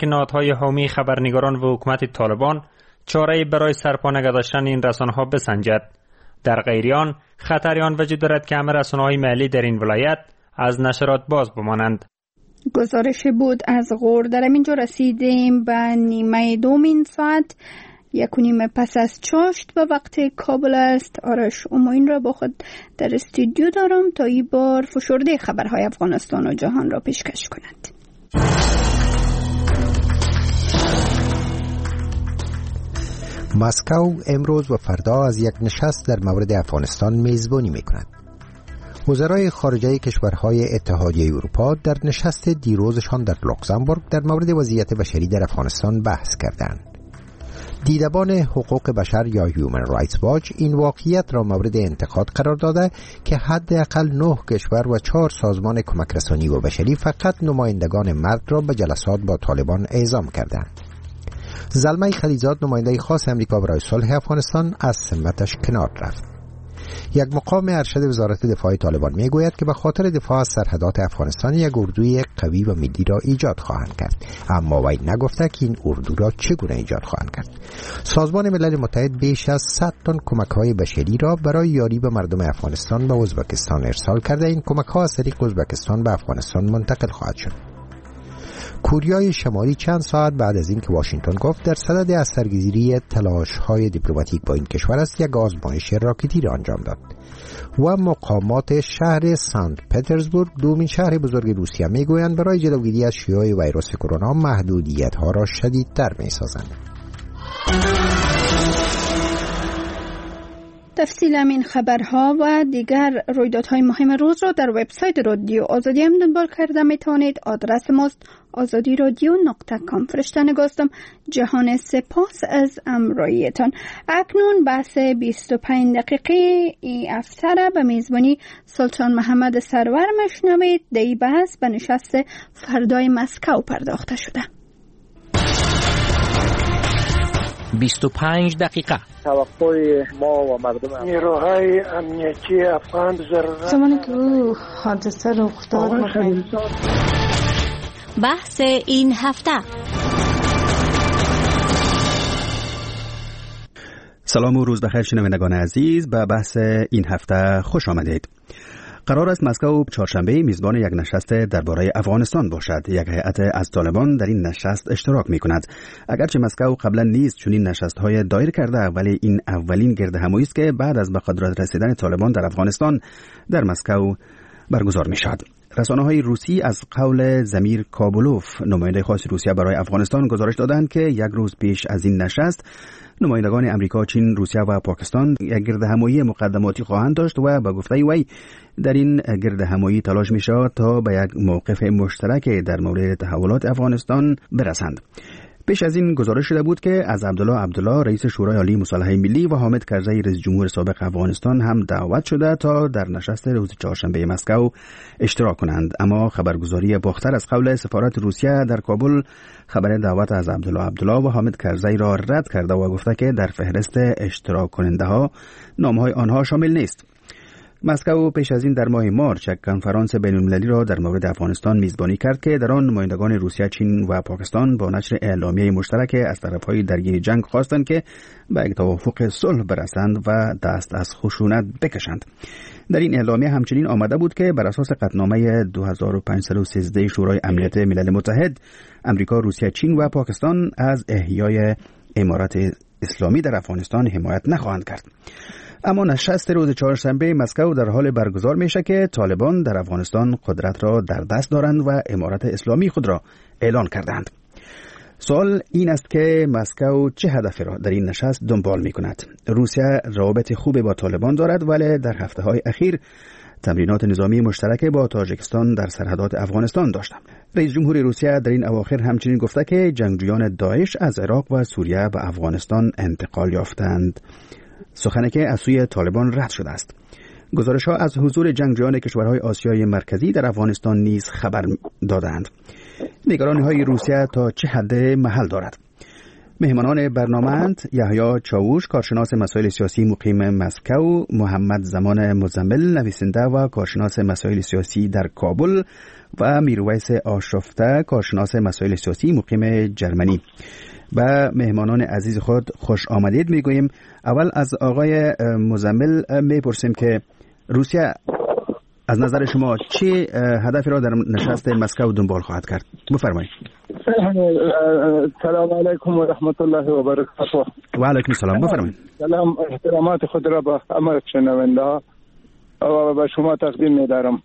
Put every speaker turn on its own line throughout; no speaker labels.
که نهادهای حامی خبرنگاران و حکومت طالبان چاره‌ای برای سرپا نگذاشتن این رسانه‌ها بسنجد. در غیر آن خطری آن وجود دارد که همه رسانه‌های محلی در این ولایت از نشرات باز بمانند.
گزارش بود از غور. در اینجا رسیدیم به نیمه دومین ساعت، 1:30 پس از چاشت و وقت کابل است. آرش اماین را با خود در استودیو دارم تا این بار فشرده خبرهای افغانستان و جهان را پیشکش کند.
مسکو امروز و فردا از یک نشست در مورد افغانستان میزبانی میکند. وزرای خارجه کشورهای اتحادیه اروپا در نشست دیروزشان در لوکزامبورگ در مورد وضعیت بشری در افغانستان بحث کردند. دیدبان حقوق بشر یا هیومن رایتس واچ این واقعیت را مورد انتقاد قرار داده که حداقل 9 کشور و 4 سازمان کمک رسانی و بشری فقط نمایندگان مرد را به جلسات با طالبان اعزام کردند. زلمه خلیزاد، نماینده خاص امریکا برای صلح افغانستان، از سمتش کنار رفت. یک مقام ارشد وزارت دفاع طالبان میگوید که به خاطر دفاع از سرحدات افغانستان یک اردوی قوی و ملی را ایجاد خواهند کرد، اما وی نگفته که این اردو را چگونه ایجاد خواهند کرد. سازمان ملل متحد بیش از 100 تن کمک‌های بشری را برای یاری به مردم افغانستان به ازبکستان ارسال کرده. این کمک‌ها از طریق ازبکستان به افغانستان منتقل خواهد شد. کره شمالی چند ساعت بعد از اینکه واشنگتن گفت در صدد از سرگیری تلاش‌های دیپلماتیک با این کشور است، یک آزمایش راکتی را انجام داد و مقامات شهر سنت پترزبورگ، دومین شهر بزرگ روسیه، میگویند برای جلوگیری از شیوع ویروس کرونا محدودیت‌ها را شدیدتر می‌سازند.
تفصیل این خبرها و دیگر رویدادهای مهم روز را در وبسایت رادیو آزادی هم دنبال کرده میتوانید. آدرس ماست azadiradyo.com. فرشته نگاستم. جهان سپاس از امرایتان. اکنون بحث 25 دقیقه ای افتره به میزبانی سلطان محمد سرور مشنوید. دی بحث به نشست فردای مسکو پرداخته شده.
25 دقیقه.
توقع ما و مردم
نیروهای امنیتی افغان ضرورت
زمانی که او حادثه رخ داد
بحث این هفته.
سلام و روز بخیر شنوندگان عزیز، به بحث این هفته خوش آمدید. قرار است مسکو چهارشنبه میزبان یک نشست درباره افغانستان باشد. یک هیئت از طالبان در این نشست اشتراک می کند. اگرچه مسکو قبلا نیز چنین نشست‌های دایر کرده، ولی این اولین گردهمایی است که بعد از به قدرت رسیدن طالبان در افغانستان در مسکو برگزار می شود. رسانه‌های روسی از قول زمیر کابولوف، نماینده خاص روسیه برای افغانستان، گزارش دادند که یک روز پیش از این نشست نمایندگان امریکا، چین، روسیه و پاکستان یک گردهمایی مقدماتی خواهند داشت و به گفته وی در این گردهمایی تلاش می شود تا به یک موقف مشترک در مورد تحولات افغانستان برسند. پیش از این گزارش شده بود که از عبدالله رئیس شورای عالی مصالحه ملی و حامد کرزی رئیس جمهور سابق افغانستان هم دعوت شده تا در نشست روز چهارشنبه مسکو اشتراک کنند، اما خبرگزاری باختر از قول سفارت روسیه در کابل خبر دعوت از عبدالله و حامد کرزی را رد کرده و گفته که در فهرست اشتراک کننده ها نامهای آنها شامل نیست. مسکو پیش از این در ماه مارچ یک کنفرانس بین‌المللی را در مورد افغانستان میزبانی کرد که در آن نمایندگان روسیه، چین و پاکستان با نشر اعلامیه مشترک از طرفهای درگیر جنگ خواستند که به یک توافق صلح برسند و دست از خشونت بکشند. در این اعلامیه همچنین آمده بود که بر اساس قطعنامه 2513 شورای امنیت ملل متحد، امریکا، روسیه، چین و پاکستان از احیای امارت اسلامی در افغانستان حمایت نخواهند کرد. اما نشست روز چهارشنبه مسکو در حال برگزار میشه که طالبان در افغانستان قدرت را در دست دارند و امارت اسلامی خود را اعلان کردند. سوال این است که مسکو چه هدفی را در این نشست دنبال می کند؟ روسیه روابط خوبی با طالبان دارد، ولی در هفته‌های اخیر تمرینات نظامی مشترک با تاجیکستان در سرحدات افغانستان داشت. رئیس جمهور روسیه در این اواخر همچنین گفته که جنگجویان داعش از عراق و سوریه به افغانستان انتقال یافتند، سخنی که از سوی طالبان رد شده است. گزارش‌ها از حضور جنگجویان کشورهای آسیای مرکزی در افغانستان نیز خبر دادند. نگرانی‌های روسیه تا چه حد محل دارد؟ مهمانان برنامه‌اند یحیی چاووش، کارشناس مسائل سیاسی مقیم مسکو، محمد زمان مزمل، نویسنده و کارشناس مسائل سیاسی در کابل و میرویس آشفته، کارشناس مسائل سیاسی مقیم جرمنی. و مهمانان عزیز خود خوش آمدید میگوییم. اول از آقای مزمل میپرسیم که روسیه از نظر شما چه هدفی را در نشست مسکو دنبال خواهد کرد؟ بفرمایید.
سلام علیکم و رحمت الله و برکاته.
و علیکم السلام. بفرمایید.
سلام، احترامات خود را به همه شنونده ها و به شما تقدیم می‌دارم.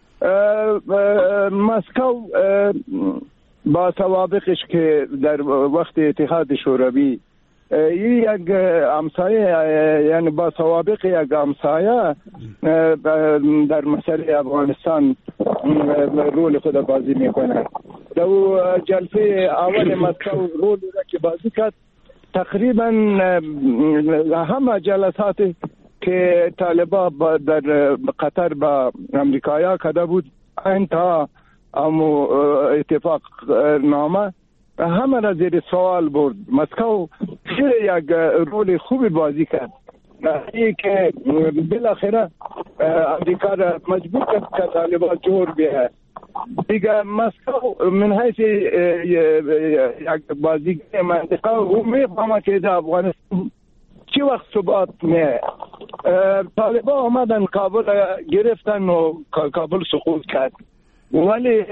مسکو با سوابقش که در وقت اتحاد شوروی یک همسایه، یعنی با سوابق یک همسایه در مسئله افغانستان رول خود بازی میکنه. در جلسه اول مسکو رول را که بازی کرد، تقریبا همه جلسات که طالبان در قطر با امریکایا کرده بود انتها امو اتفاق نامه همه را زیر سوال برد. مسکو یک رول خوبی بازی کرد، این که بالاخره امریکا را مجبور کرد که طالبان جور بیه. دیگه مسکو من حیث یک بازیگر منطقه او میفهمه که در افغانستان چی وقت ثبات میه. طالبان آمدن کابل گرفتن و کابل سقوط کرد، ولی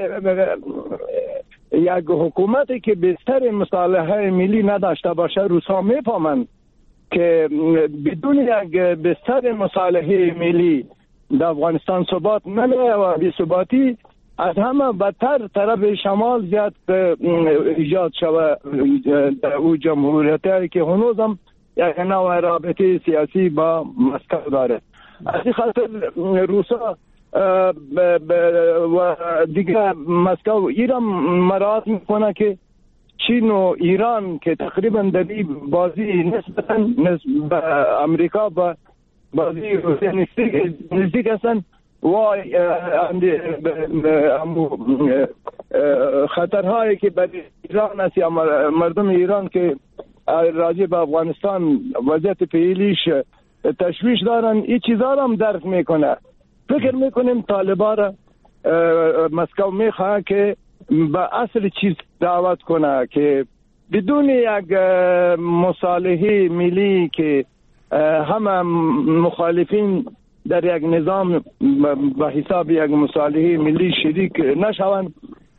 یک حکومتی که بستر مصالحه ملی نداشته باشه، روسا میفهمند که بدون یک بستر مصالحه ملی در افغانستان ثبات نمیه و بی‌ثباتی از همه بدتر طرف شمال زیاد ایجاد شود در او جمهوریتی که هنوزم یک نوع رابطه سیاسی با مسکو داره. از این خاطر روسا و دیگه مسکو ایران مراعات میکنه که چین و ایران که تقریبا در این بازی نسبتا به امریکا با بازی روسیه نزدیک هستن و خطرهایی که برای ایران است یا مردم ایران که راجع به افغانستان وضعیت فعلیش تشویش دارن، این چیزا هم درک میکنه. فکر میکنیم طالبان را مسکو میخواه که به اصل چیز دعوت کنه که بدون یک مصالحه ملی که همه مخالفین در یک نظام به حساب یک مصالحه ملی شریک نشوند،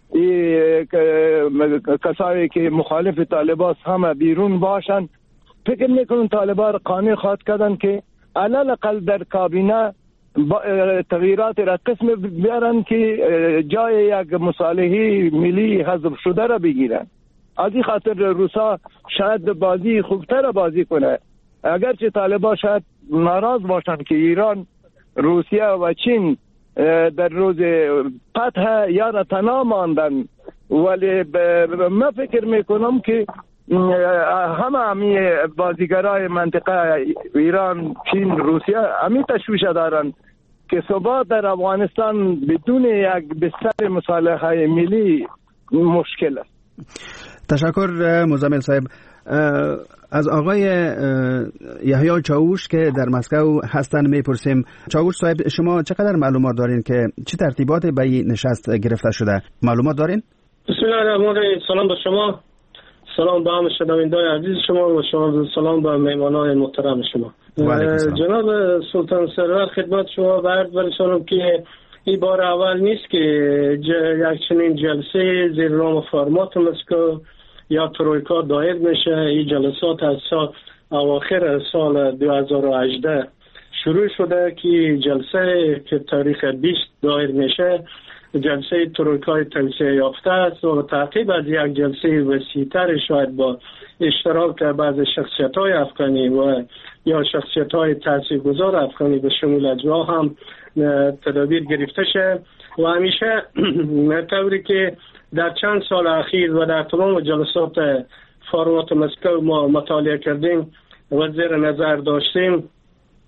کسایی که مخالف طالبان همه بیرون باشن. فکر میکنم طالبان را قانع خواهد کردن که علل اقل در کابینه تغییرات را قسم بیارن که جای یک مصالحه ملی حذف شده را بگیرن. از این خاطر روسا شاید بازی خوبتر بازی کنه، اگرچه طالبان شاید ناراض باشن که ایران، روسیه و چین در روز فتح یا تنها ماندن، ولی من فکر میکنم که همه بازیگرای منطقه ایران، چین، روسیه همی تشویش دارن که ثبات در افغانستان بدون یک بستر مصالحه ملی مشکل است.
تشکر مزمل صاحب. از آقای یحیی چاووش که در مسکو هستن میپرسیم. چاووش صاحب، شما چقدر معلومات دارین که چه ترتیبات به این نشست گرفته شده؟ معلومات دارین؟
بسم الله الرحمن الرحیم. سلام به شما، سلام به همه شنوندگان عزیز شما و سلام به مهمانان محترم شما. جناب سلطان سرور، خدمت شما برسانم که این بار اول نیست که یک چنین جلسه زیر نام فرمات مسکو یا ترویکا دایر میشه. این جلسات از اواخر سال 2018 شروع شده که جلسه که تاریخ 20 دایر میشه جلسه ترویکای توسعه یافته است و تعقیب از یک جلسه وسیع‌تر شاید با اشتراک بعض شخصیت‌های افغانی و یا شخصیت‌های تاثیرگذار افغانی به شمول اجزا هم تدابیر گرفته شه و همیشه طوری که در چند سال اخیر و در تمام جلسات فارمات مسکو ما مطالعه کردیم و زیر نظر داشتیم،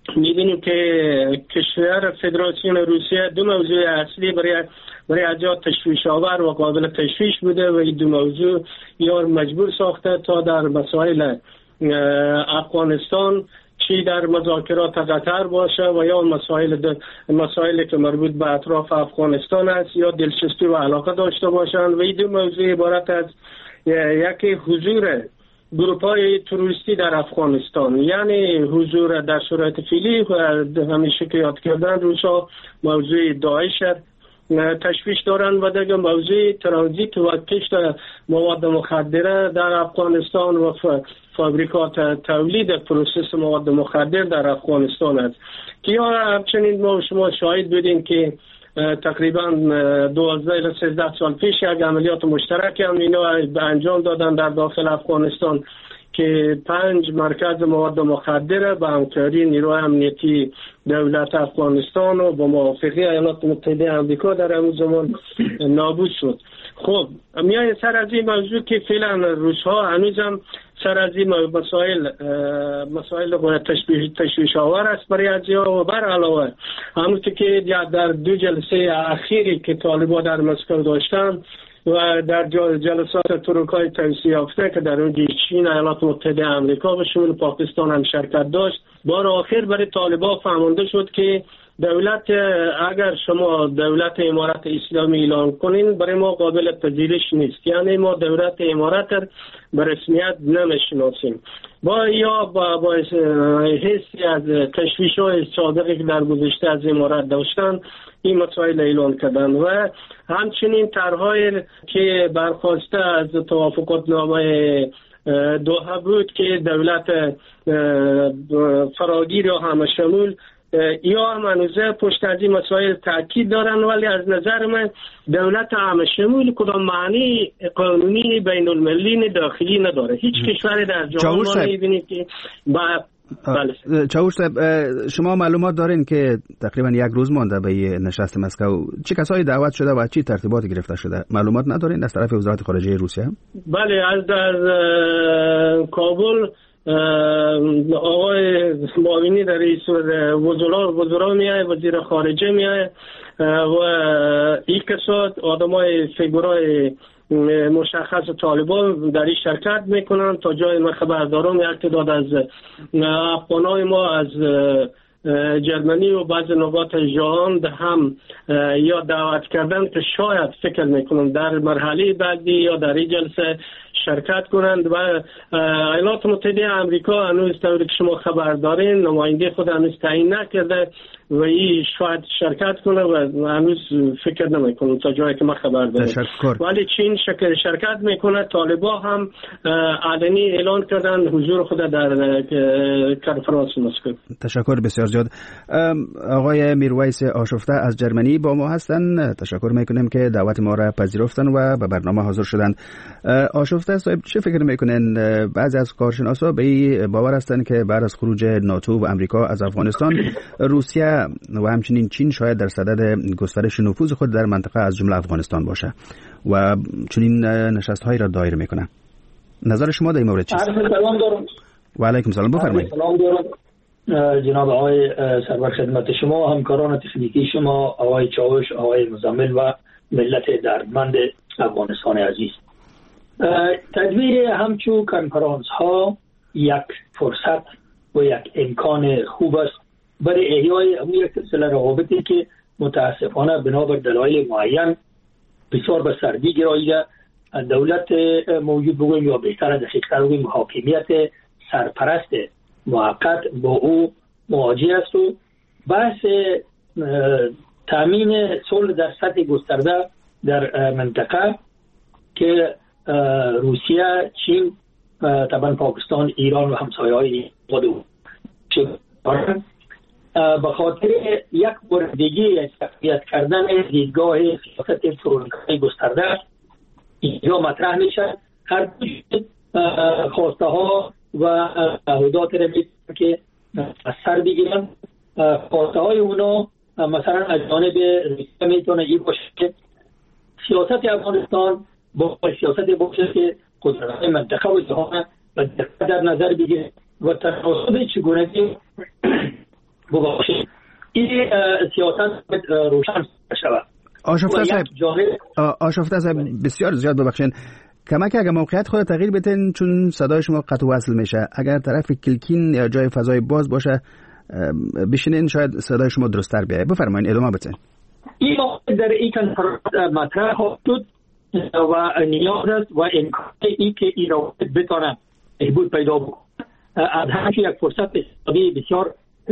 می‌بینیم که کشور فدراسیون روسیه دو موضوع اصلی برای ایجاد تشویش آور و قابل تشویش بوده و این دو موضوع یا مجبور ساخته تا در مسائل افغانستان چی در مذاکرات قطر باشه و یا مسائلی که مربوط به اطراف افغانستان است یا دلچسپی و علاقه داشته باشند و این دو موضوع عبارت از یکی حضور گروپ‌های تروریستی در افغانستان، یعنی حضور در صورت فعلی همیشه که یاد کردن روسا موضوع داعش تشویش دارند و دیگه موضوع ترانزیت و کشت مواد مخدره در افغانستان و فابریکات تولید پروسس مواد مخدر در افغانستان است که یا همچنین ما شما شاهد بودیم که تقریبا 12 الی 13 سال پیش یک عملیات مشترک هم اینا انجام دادن در داخل افغانستان که 5 مرکز مواد مخدر به همکاری نیروی امنیتی دولت افغانستان و با موافقه ایالات متحده آمریکا در اون زمان نابود شد. خب میای سر از این موضوع که فعلا روس‌ها هنوزم سر از این مسائل تشویش آور است برای ازیا و بر علاوه همونطور که در 2 جلسه اخیری که طالبان در مسکو داشتن و در جلسات ترکای توسعه یافته که در اون چین، ایالات متحده آمریکا و شمول پاکستان هم شرکت داشت، بار آخر برای طالبان فهمانده شد که دولت اگر شما دولت امارت اسلامی اعلان کنین برای ما قابل پذیرش نیست، یعنی ما دولت امارت به رسمیت نمیشناسیم. با حسی از تشویش‌های سابقی که در گذشته از امارت داشتن این مسائل اعلان کردن و همچنین طرح‌هایی که برخواسته از توافقات نامه دوحه بود که دولت فراگیر و همه شمول یا منوزه پشت از این مسائل تاکید دارن، ولی از نظر من دولت همه شمول کدام معنی قانونی بین المللی داخلی نداره. هیچ کشوری در جهان ما نمی‌بینید که
چاوش صاحب شما معلومات دارین که تقریبا 1 روز مانده به نشست مسکو، چه کسایی دعوت شده و چی ترتیباتی گرفته شده؟ معلومات ندارین از طرف وزارت خارجه روسیه؟
بله، از در کابل آقای معاونی در رئیس وزرا میای، وزیر خارجه میای و این کسات آدمای فیگورای مشخص طالبان در این شرکت میکنن. تا جای من خبر دارم یک تعداد از افغانای ما از جرمنی و بعض نقاط جهان هم یا دعوت کردن که شاید فکر میکنم در مرحله بعدی یا در این جلسه شرکت کنند و ایالات متحده آمریکا هنوز طوری که شما خبر دارین نماینده خود هنوز تعیین نکرده و این شاید شرکت کنه و هنوز فکر نمیکنم تا جایی که من خبر دارم. ولی چین شرکت میکنه. طالبان هم علنی اعلان کردن حضور خود در کنفرانس مسکو.
تشکر بسیار زیاد. آقای میرویس آشفته از جرمنی با ما هستن. تشکر میکنیم که دعوت ما را پذیرفتن و به برنامه حاضر شدن. آشفته صاحب چه فکر میکنن؟ بعضی از کارشناسا به این باور هستند که بعد از خروج ناتو و امریکا از افغانستان روسیه و همچنین چین شاید در صدد گسترش نفوذ خود در منطقه از جمله افغانستان باشه و چنین نشست‌هایی را دایر میکنه. نظر شما در این مورد چیست؟
سلام دارم.
و علیکم سلام، بفرمایید.
سلام دارم جناب آقای سرور، خدمت شما، همکاران تکنیکی شما، آقای چاوش، آقای مزمل و ملت دردمند افغانستان عزیز. تدبیر همچون کنفرانس ها یک فرصت و یک امکان خوب است برای احیای همون یک سلسله روابطی که متاسفانه بنابر دلایل معین بسیار به سردی گراییده. دولت موجود بگویم یا بهتر دقیق‌تر بگویم حاکمیت سرپرست موقت با او مواجه است و بحث تامین صلح در سطح گسترده در منطقه که روسیه، چین، طبعا پاکستان، ایران و همسایه‌های خود به خاطر یک بار دیگه تقویت کردن دیدگاه سیاست فرونکای گسترده اینجا مطرح میشه. هر خواسته ها و تعهدات را که از سر بگیرن. خواسته های اونا مثلا از جانب روسیه میتونه این باشه که سیاست افغانستان با سیاست باشه که قدرت‌های منطقه و جهان در نظر بگیره و تناسب چگونگی ببخشید این سیاست روشن شود.
آشفته صاحب بسیار زیاد ببخشید کمک اگر موقعیت خود تغییر بدین چون صدای شما قطع و وصل میشه. اگر طرف کلکین یا جای فضای باز باشه بشینین شاید صدای شما درست‌تر بیاید. بفرمایید ادامه بدین.
این موقع در این کنفرانس مطرح شد و نیاز است و امکان که این روابط بتونه بهبود پیدا بکنه. از همچه یک فرصت اقتصادی بسیار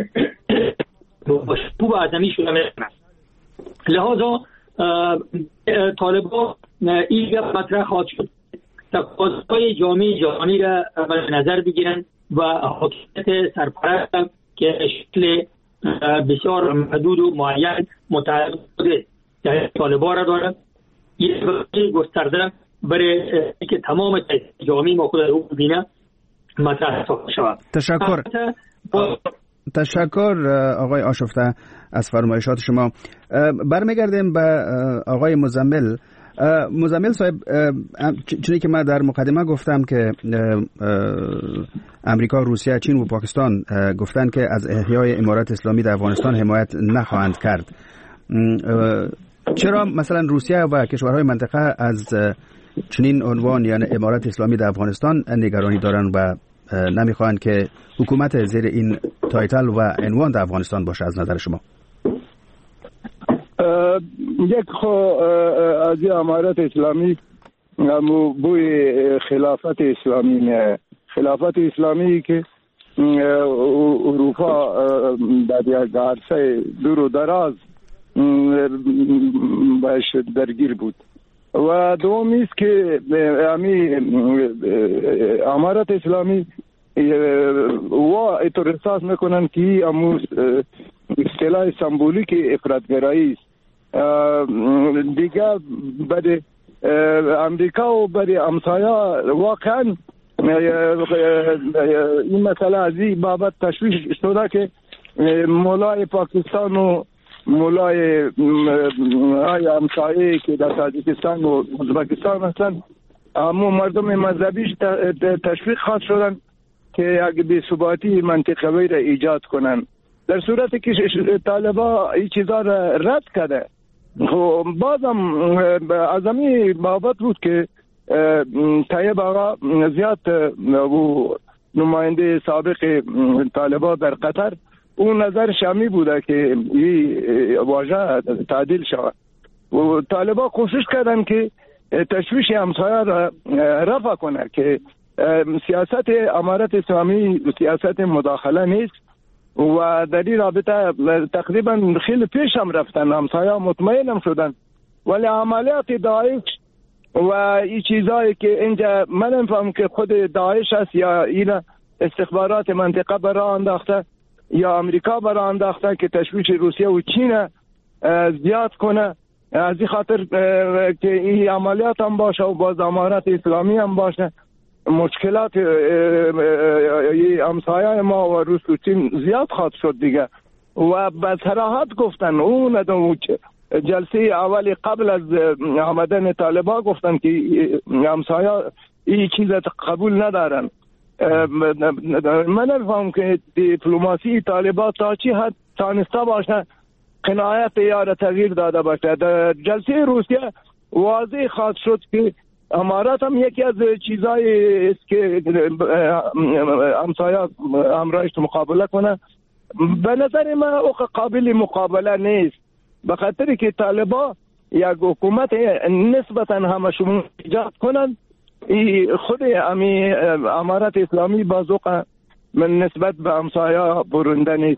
خوب و عظمی شده می‌ماند. لذا طالبان این گپ مطرح خواهد شد تقاضای جامعه جهانی را به نظر بگیرند و حاکمیت سرپرست که شکل بسیار محدود و معین متعلق به طالبان را دارد یک گسترده برای اینکه تمام جامعه ما خود رو ببینه مطرح شود.
تشکر آقای آشفته از فرمایشات شما. برمیگردیم به آقای مزمل. مزمل صاحب، چونی که من در مقدمه گفتم که امریکا، روسیه، چین و پاکستان گفتن که از احیای امارات اسلامی در افغانستان حمایت نخواهند کرد، چرا مثلا روسیه و کشورهای منطقه از چنین عنوان یعنی امارات اسلامی در افغانستان نگرانی دارن و نمیخواهند که حکومت زیر این تایتل و عنوان در افغانستان باشه؟ از نظر شما
یک از امارات اسلامی بوی خلافت اسلامی نه، خلافت اسلامی که اروپا در یک عرصه دور و دراز باش درگیر بود و دومی است که امارات اسلامی و اطور احساس میکنن که امو اصطلاح سمبولیک افراطگرایی است. دیگه برای امریکا و برای امثایا واقعا این مسئله از این بابت تشویش شده که مولای پاکستان و مولای امثایی که در تاجیکستان و ازبکستان هستند همون مردم مذهبیش تشویق خواهد شدن که اگه بی ثباتی منطقوی را ایجاد کنن، در صورتی که طالبا این چیزا را رد کرده. بازم از همین بابت بود که طیب آقا زیاد نماینده سابق طالبا در قطر اون نظر شامی بوده که این واژه تعدیل شود و طالبا کوشش کردن که تشویش همسایه را رفع کنه که سیاست امارات اسلامی سیاست مداخله نیست و در این رابطه تقریبا خیلی پیش هم رفتن، همسایه مطمئن هم شدن، ولی عملیات داعش و این چیزایی که اینجا من نفهم که خود داعش است یا این استخبارات منطقه برای انداخته یا امریکا برای انداخته که تشویش روسیه و چین زیاد کنه، از این خاطر که این عملیات هم باشه و باز امارات اسلامی هم باشه مشکلات همسایه ما و روس و چین زیاد خواهد شد دیگه. و به صراحت گفتن اون جلسه اولی قبل از آمدن طالبان گفتن که همسایه این چیز قبول ندارن. من نفهم که دیپلماسی طالبان تا چی حد تانسته باشه قناعت یا تغییر داده باشه. در جلسه روسیه واضح خواهد شد که امارات هم یکی از چیزایی است که همسایه همراهش مقابله کنه. به نظر من او قابل مقابله نیست، به خاطر که طالبا یک حکومت نسبتا همشون ایجاد کنن. خود امارات اسلامی بازوقه من نسبت به همسایه برنده نیست.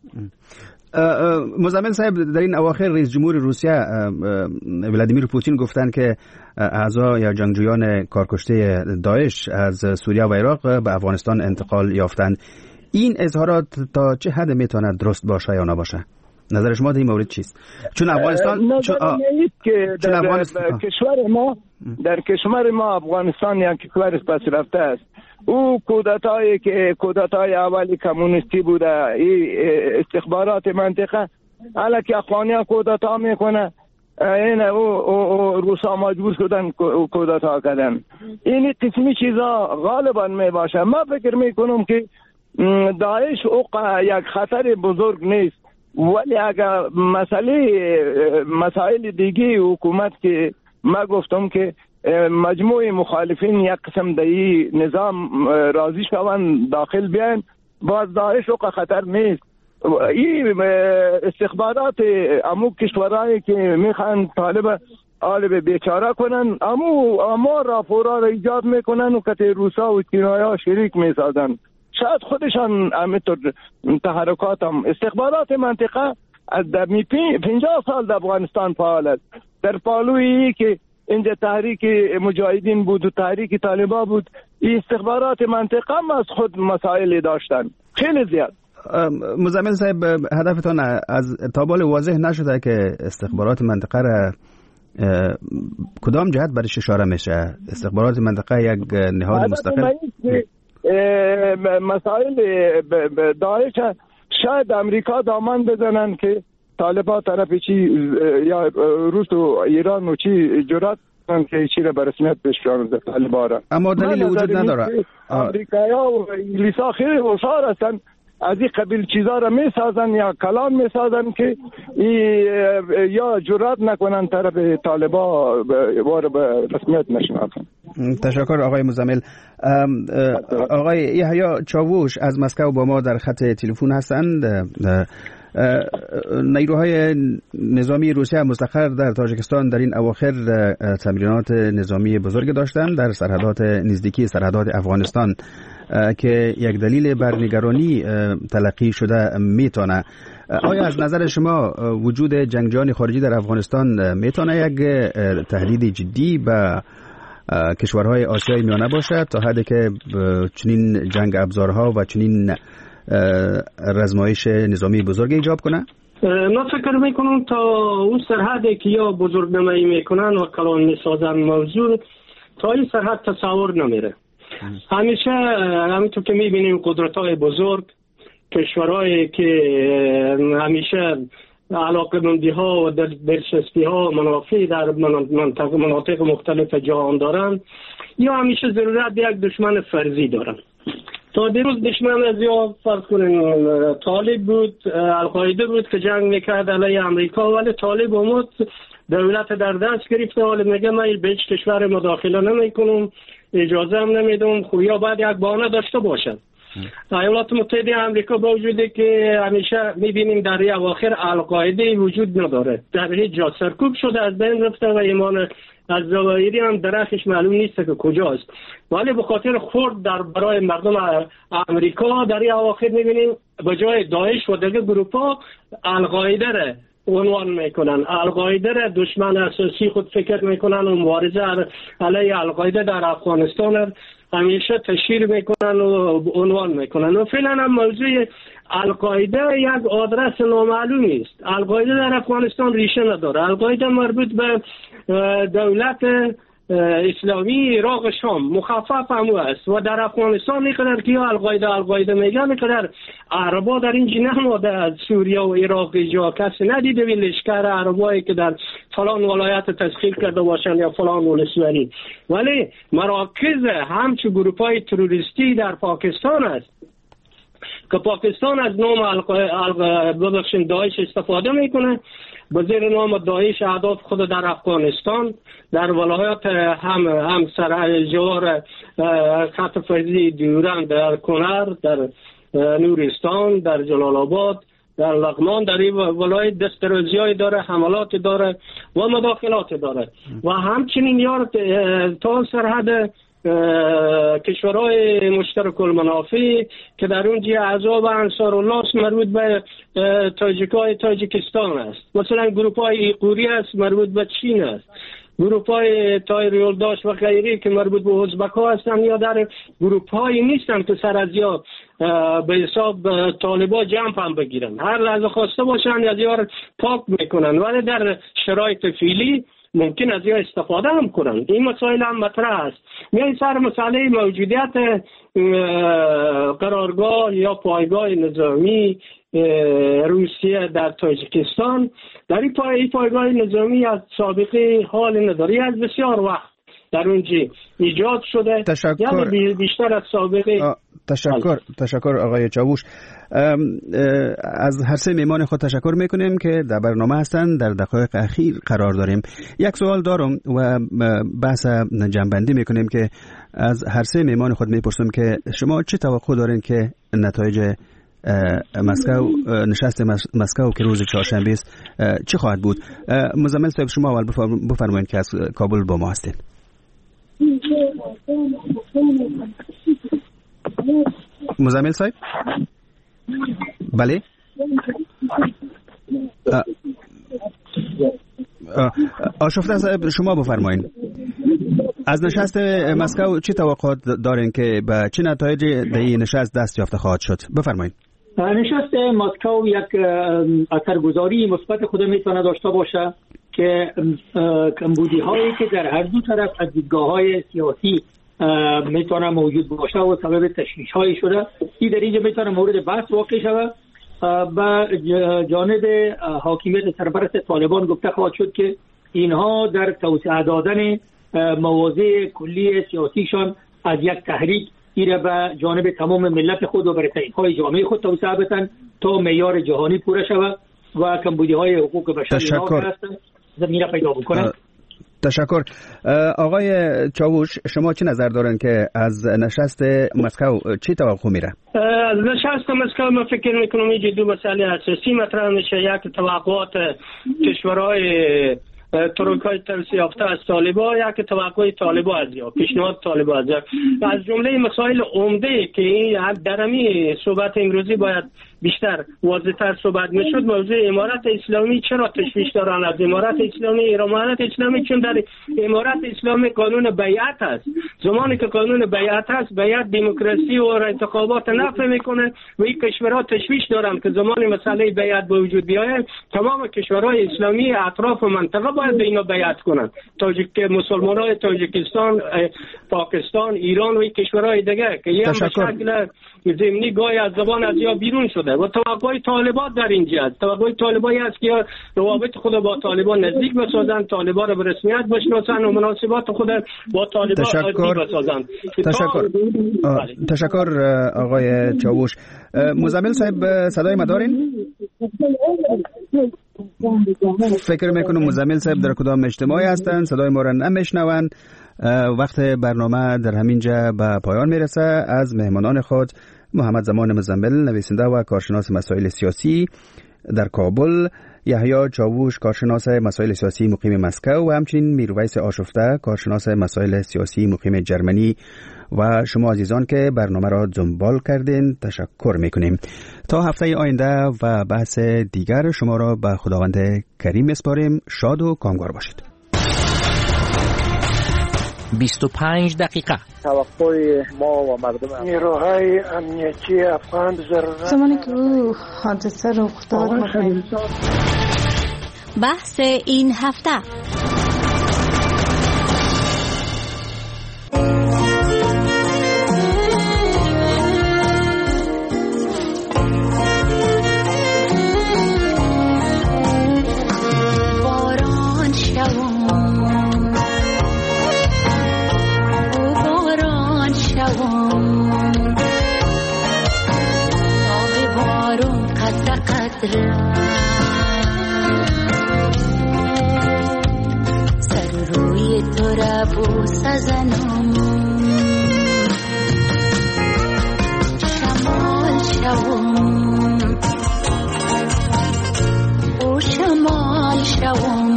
مزمل صاحب، در این اواخر رئیس جمهور روسیه ولادیمیر پوتین گفتن که اعضا یا جنگجویان کارکشته داعش از سوریه و عراق به افغانستان انتقال یافتند. این اظهارات تا چه حد میتونه درست باشه یا نباشه؟ نظر شما در این مورد چیست؟ چون افغانستان
که در کشور ما افغانستان یک کشور پس رفته است. او کودتای اولی کمونیستی بوده، این استخبارات منطقه الکی افغانیا کودتا میکنه، این او روسا مجبور شدن کودتا کردن. این قسمی چیزا غالبا می باشه. من فکر میکنم که داعش یک خطر بزرگ نیست، ولی اگر مسائل دیگه حکومت که ما گفتم که مجموع مخالفین یک قسم دایی نظام راضی شوند داخل بیان، باز داعش خطر نیست. این استخبارات امو کشورهایی که میخوان طالب آلب بیچاره کنن اما راپورا را ایجاد میکنن و که روسا و چینایا شریک میسازن. شاید خودشان همینطور تحرکات هم استخبارات منطقه در 50 سال در افغانستان فعال است. در پالویی که اینجا تحریک مجاهدین بود و تحریک طالبان بود، این استخبارات منطقه هم از خود مسائل داشتن خیلی زیاد.
مزمل صاحب، هدفتان از تابال واضح نشده که استخبارات منطقه را کدام جهت برش اشاره میشه؟ استخبارات منطقه یک نهاد مستقل؟
مسائل داعش شاید امریکا دامن بزنن که طالبان طرف چی یا روس و ایران و چی جرأت کنن که چی را به رسمیت بشکنن طالبان را،
اما دلیل وجود نداره.
امریکایی‌ها و انگلیس‌ها خیلی هوشیار هستن، از این قبیل چیزا را میسازن یا کلان میسازن که یا جرأت نکنن طرف طالبان وارد به رسمیت نشناسن.
تشکر آقای مزمل. آقای یحیی چاووش از مسکو با ما در خط تلفن هستند. نیروهای نظامی روسیه مستقر در تاجیکستان در این اواخر تمرینات نظامی بزرگ داشتند در سرحدات نزدیکی سرحدات افغانستان که یک دلیل بر نگرانی تلقی شده میتونه. آیا از نظر شما وجود جنگجویان خارجی در افغانستان میتونه یک تهدید جدی به کشورهای آسیای میانه باشد تا حدی که چنین جنگ ابزارها و چنین رزمایش نظامی بزرگ ایجاب کنه؟
من فکر میکنم تا اون سرحدی که یا بزرگ نمایی میکنن و کلان میسازن موضوع، تا این سرحد تصور نمیره. همیشه همینطور که میبینیم قدرت‌های بزرگ، کشورهایی که همیشه علاقه‌مندی‌ها و دلچسپی‌ها منافع در مناطق مختلف جهان دارن، یا همیشه ضرورت یک دشمن فرضی دارن. تا دیروز دشمن از یا فرض کنین طالب بود، القاعده بود که جنگ میکرد علیه امریکا، ولی طالب اومد دولت در دست گرفته، حالا میگه من به هیچ کشور مداخله نمیکنم، اجازه هم نمیدم. خب یا باید یک بهانه داشته باشد. ایالات متحده آمریکا با وجودی که همیشه میبینیم در این اواخر القاعده وجود نداره، در هیچ جا سرکوب شده، از بین رفته و ایمان از ظواهری هم درخش معلوم نیست که کجاست، ولی به خاطر خورد در برای مردم آمریکا در این اواخر میبینیم به جای داعش و دیگه گروپ‌ها القاعده را عنوان میکنن، القاعده را دشمن اساسی خود فکر میکنن و مبارزه علیه القاعده در افغانستان همیشه تشهیر میکنن و عنوان میکنن. و فعلا هم موضوع القاعده یک آدرس نامعلومی است. القاعده در افغانستان ریشه نداره. القاعده مربوط به دولت اسلامی عراق شام مخفف هم است و در افغانستان اینقدر که القاعده میگن، اینقدر عربا در این جنه نماده از سوریه و عراق جا کسی ندیده وی لشکر عربایی که در فلان ولایت تسخیر کرده باشن یا فلان ولسوالی، ولی مراکز همچو گروپای تروریستی در پاکستان است که پاکستان از نام داعش استفاده میکنه، به زیر نام داعش اهداف خود در افغانستان در ولایات هم جوار خط فیضی دیورند، در کنر، در نورستان، در جلال آباد، در لغمان، در این ولایت دسترازی‌های داره، حملات داره و مداخلات داره و همچنین یار تا سرحد کشورهای مشترک المنافع که در اونجا اعضاب انصار الله مربوط به تاجیکستان است، مثلا گروپ‌های ایقوری است مربوط به چین است، گروپ‌های تایر یلداش و غیره که مربوط به ازبک‌ها هستن، یا در گروپ‌هایی نیستن که سر از یا به حساب طالبان جنب هم بگیرن، هر لحظه خواسته باشن از یار پاک میکنن، ولی در شرایط فعلی ممکن از یا استفاده هم کنن. این مسائل هم مطرح است. میای سر مسئله موجودیت قرارگاه یا پایگاه نظامی روسیه در تاجیکستان. در این پایگاه نظامی از سابقه حال نداری، از بسیار وقت در اونجا ایجاد شده. یعنی بیشتر از سابقه.
تشکر آقای چاوش. از هر سه میمان خود تشکر میکنیم که در برنامه هستند. در دقایق اخیر قرار داریم. یک سوال دارم و بحث جنبندی میکنیم که از هر سه میمان خود میپرسم که شما چه توقع دارین که نتایج مسکو، نشست مسکو که روز چهارشنبه است چه خواهد بود؟ مزمل صاحب شما اول بفرمایید که از کابل با ما هستین. مزمل صاحب؟ بله. آشفته صاحب شما بفرمایید. از نشست مسکو چه توقعات دارین که به چه نتایجی در این نشست دست یافته خواهد شد؟ بفرمایید.
نشست مسکو یک اثرگذاری مثبت خود میتونه داشته باشه که کمبودی هایی که در هر دو طرف از دیدگاه‌های سیاسی میتونه موجود باشه و سبب تشویش هایی شده، این در اینجا میتونه مورد بحث واقع شود. با جانب حاکمیت سرپرست طالبان گفته خواهد شد که اینها در توسعه دادن مواضع کلی سیاسیشان از یک تحریک ایره به جانب تمام ملت خود و برتری‌های جامعه خود توسعه بدن تا معیار جهانی پوره شود و کمبودی‌های حقوق بشر زمینه پیدا بکنند.
تشکر. آقای چاوش شما چه نظر دارن که از نشست مسکو چی توقع میره؟
از نشست مسکو من فکر میکنم اینجا دو مسئله اساسی مطرح میشه. یک توقعات کشورهای ترویکای ترسی یافته از طالبان، یک توقع طالبان از یا پیشنهاد طالبان از از جمله مسائل عمده که این در همین صحبت امروزی باید بیشتر واضح‌تر صحبت میشد. موضوع امارت اسلامی چرا تشویش دارن از امارت اسلامی؟ امارت اسلامی چون در امارت اسلامی قانون بیعت است. زمانی که قانون بیعت است، بیعت دموکراسی و انتخابات نفی میکنه و این کشورها تشویش دارن که زمانی مسئله بیعت به وجود بیاید تمام کشورهای اسلامی اطراف منطقه باید به اینا بیعت کنن. مسلمانای تاجیکستان، پاکستان، ایران و این کشورهای دیگه که یه شکل ضمنی گاهی از زبان از یا بیرون شده و توقع طالبان در اینجا است. توقع طالبانی است که روابط خود با طالبان نزدیک بسازند، طالبان را به رسمیت بشناسند و مناسبات خود با طالبان عادی بسازند.
تشکر آقای چاوش. مزمل صاحب صدای ما دارین؟ فکر میکنم مزمل صاحب در کدام اجتماعی هستند، صدای ما را نمیشنوند. وقت برنامه در همینجا به پایان میرسه. از مهمانان خود محمد زمان مزمل، نویسنده و کارشناس مسائل سیاسی در کابل، یحیی چاوش، کارشناس مسائل سیاسی مقیم مسکو و همچنین میرویس آشفته، کارشناس مسائل سیاسی مقیم جرمنی و شما عزیزان که برنامه را دنبال کردین تشکر میکنیم. تا هفته آینده و بحث دیگر شما را به خداوند کریم میسپاریم. شاد و کامگار باشید.
25 دقیقه
توقع ما و مردم نیروهای امنیتی افغان
زمانی که او حادثه رخ داد
بحث این هفته.
سر روی تو را بوسه زنم، شمال شوم او شمال شوم،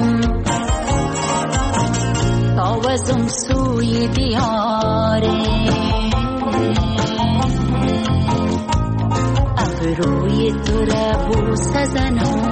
تاوزم سوی دیاره ابروی تو را بوسه زنم.